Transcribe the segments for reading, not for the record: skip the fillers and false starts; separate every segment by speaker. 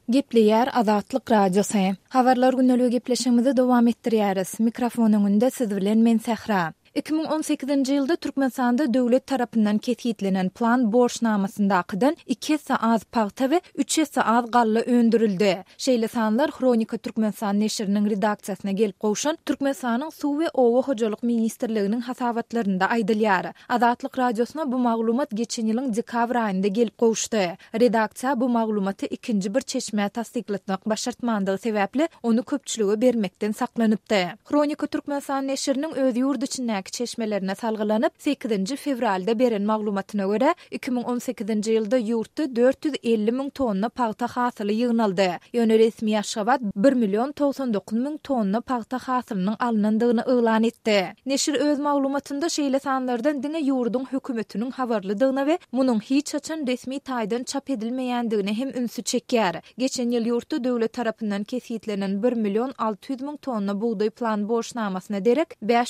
Speaker 1: Gepleýär Azatlyk radiosu. Habarlar günnäli gepleşigimizi dowam etdirýäris. Mikrofonuň önünde siz bilen men Sähra. 2018-nji ýylda Türkmenistanda döwlet tarapyndan kesýitlenen plan borçnamasyndakydan 2 hissa az paýta we 3 hissa az galla öndürildi. Şeýle sanlar Kronika Türkmenistan neşriniň redaksiýasyna gelip gowşan Türkmenistanyň suw we owa hojalyk ministrliginiň hasabatlarynda aýdylýar. Azatlyk radiosuna bu maglumat geçen ýylyň dekabr aýynda gelip gowşdy. Redaksiýa bu maglumaty ikinji bir çeşme tasdiklatmak başartmandygy sebäpli onu köpçülige bermekden saklanypdy. Kronika Türkmenistan neşriniň öz ýurdu içindäki çeşmelerine salgylanyp 8 fevralda beren maglumatyna görä 2018-nji ýylda ýurtda 450 000 tonna paýta hasyly ýygnaldy. Ýöne resmi Aşgabat 1 099 000 tonna paýta hasylynyň alynandygyny öýlan etdi. Neşir öz maglumatynda şeýle sanlardan diňe ýurdun hökümetiniň habarlydygyna we munyň hiç açan resmi taýdan çap edilmeýändigine hem ünsü çekýär. Geçen ýyl ýurtda döwlet tarapyndan kesýitlenen 1 600 000 tonna buğday plan borçnamasyna derek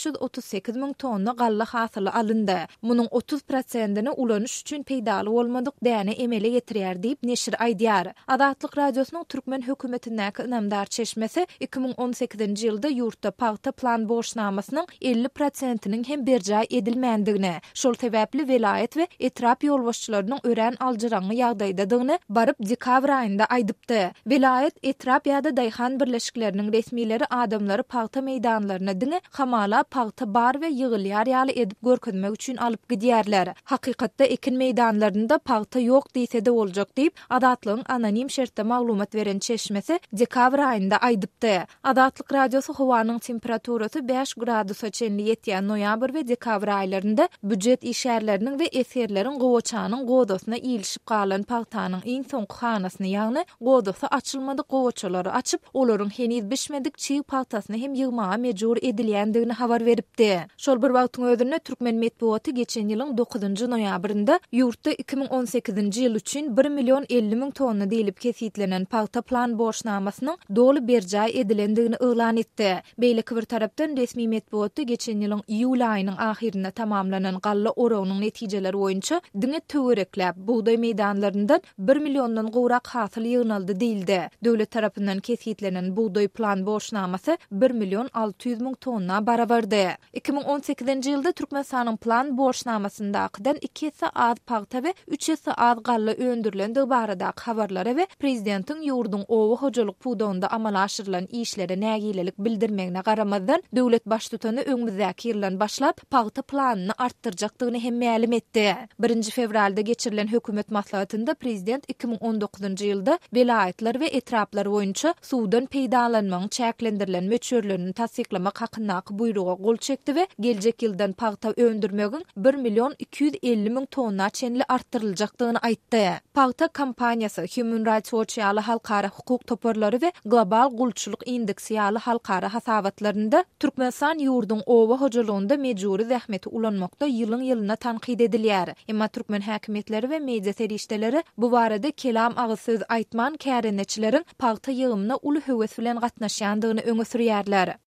Speaker 1: 538 000 tonna galla hasyly alyndy. Munyň 30%-ni ulanyş üçin peýdaly bolmadyk däne emele getirýär diýip neşir aýdýar. Azatlyk radiosynyň türkmen hökümetindäki ynamdar çeşmesi 2018-nji ýylda ýurtda paýta plan borçnamasynyň 50%-iniň hem berjä edilmändigini, şol sebäpli velayet we etrap ýolbaşçylarynyň ören aljyraňy ýagdaýdadygyny baryp dekabr aýynda aýdypdy. Velayet, etrap ýa-da daýhan birleşikleriniň resmileri adamlary paýta meýdanlaryna diňe hamala paýta bar we ýygylýar ýaly edip görkezmek üçin alyp gidýärler. Hakykatda ekin meýdanlarynda paýta ýok diýse-de boljak diýip Azatlygyň anonim şertde maglumat beren çeşmesi dekabr aýynda aýdypdy. Azatlyk radiosu howanyň temperaturasy 5 gradusa çenli ýetýän noýabr we dekabr aýlarynda büdjet işgärleriniň we eserleriň gowaçanyň godasyna iýilişip galan paýtanyň iň soňky hanasyny ýagny godasy açylmady gowaçalary açyp olaryň heniz bişmedik çiğ paýtasyny hem ýygmaga mejbur edilýändigini habar beripdi. Şol bir wagtyň özünde türkmen medeniýeti geçen ýylyň 9-njy noýabrynda ýurtda 2018-nji ýyl üçin 1 50 000 tonna diýilip kesýitlenen paýta plan borçnamasynyň doly berjä edilendigini öýlan etdi. Beýle bir tarapdan resmi medeniýeti geçen ýylyň iýul aýynyň ahirine tamamlanan galla oragynyň netijeleri boýunça diňe töwereklep buğday meýdanlaryndan 1 000 000 gowrak hasyl ýygnaldy diýildi. Döwlet tarapyndan kesýitlenen buğday plan borçnamasy 1 600 000 tonna barabardy. 2018-nji ýylda Türkmenistanyň plan borçnamasyndakydan 2 hissa az paýta we 3 hissa az galla öndürilendigi baradaky habarlara we prezidentiň ýurdun owa hojalyk puwdagynda amala aşyrylan işlere nägilelik bildirmegine garamazdan döwlet baştutany öňümüzdäki ýyldan başlap paýta planyny artdyrjakdygyny hem ma'lum etdi. 1 fevralda geçirilen hökümet maslahatynda prezident 2019-njy ýylda velayetler we etraplar boýunça suwdan peýdalanmagyň çäklendirilen möçürlerini tasdiklamak hakyndaky buýruga gol çekdi we geljek ýyldan paýta öndürmegiň 1 250 000 tonna çenli artdyryljakdygyny aýtdy. Paýta kampaniýasy Human Rights Watch ýaly halkara hukuk toparlary we Global Gulçuluk Indeksi ýaly halkara hasabatlarynda Türkmenistan ýurdun owa hojalygynda mejburi zähmeti ulanmakda ýylyň ýylyna tanqid edilýär. Emma türkmen häkimetleri we media serişdeleri bu barada kelam agysyz aýtman kärenetçileriň paýta ýygymyna uly höwes bilen gatnaşýandygyny öňe sürýärler.